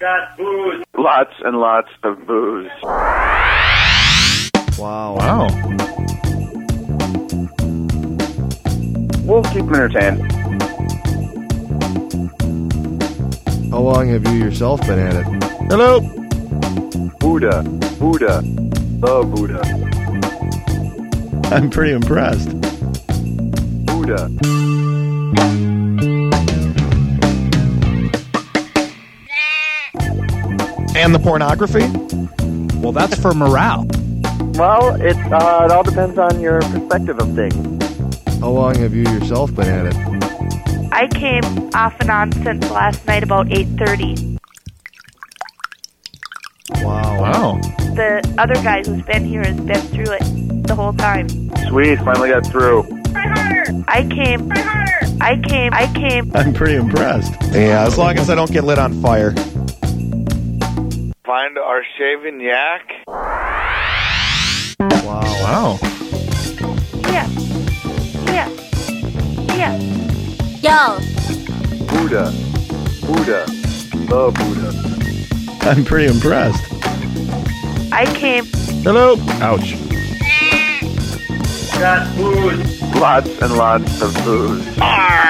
Got booze. Lots and lots of booze. Wow. We'll keep them entertained. How long have you yourself been at it? Hello? Buddha. The Buddha. I'm pretty impressed. Buddha. And the pornography? Well, that's for morale. Well, it all depends on your perspective of things. How long have you yourself been at it? I came off and on since last night about 8:30. Wow. The other guy who's been here has been through it the whole time. Sweet, finally got through. I came. I'm pretty impressed. Yeah, as long as I don't get lit on fire. Find our shaving yak. Wow. Yeah. Yo. Buddha. The Buddha. I'm pretty impressed. I came. Hello? Ouch. Got booze. Lots and lots of booze.